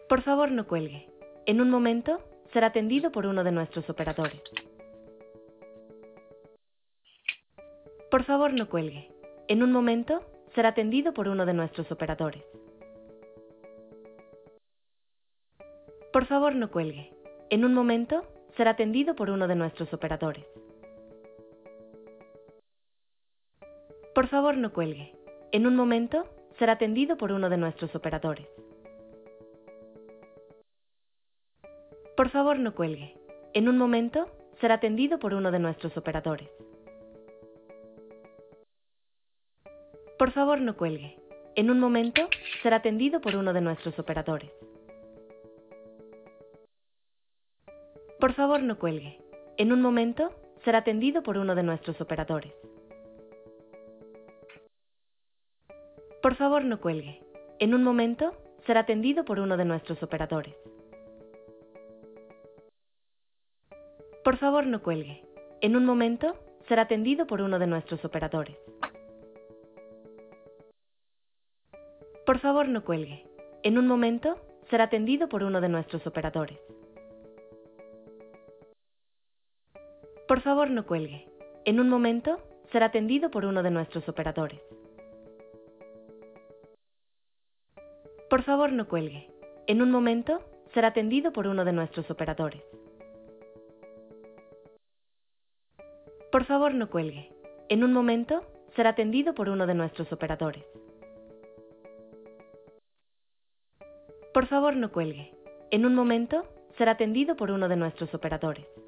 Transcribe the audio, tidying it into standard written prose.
Por favor, no cuelgue. En un momento, será atendido por uno de nuestros operadores. Por favor, no cuelgue. En un momento, será atendido por uno de nuestros operadores. Por favor, no cuelgue. En un momento, será atendido por uno de nuestros operadores. Por favor, no cuelgue. En un momento, será atendido por uno de nuestros operadores. Por favor, no cuelgue. En un momento, será atendido por uno de nuestros operadores. Por favor, no cuelgue. En un momento, será atendido por uno de nuestros operadores. Por favor, no cuelgue. En un momento, será atendido por uno de nuestros operadores. Por favor, no cuelgue. En un momento, será atendido por uno de nuestros operadores. Por favor, no cuelgue. En un momento, será atendido por uno de nuestros operadores. Por favor, no cuelgue. En un momento, será atendido por uno de nuestros operadores. Por favor, no cuelgue. En un momento, será atendido por uno de nuestros operadores. Por favor, no cuelgue. En un momento, será atendido por uno de nuestros operadores. Por favor, no cuelgue. En un momento, será atendido por uno de nuestros operadores. Por favor, no cuelgue. En un momento, será atendido por uno de nuestros operadores.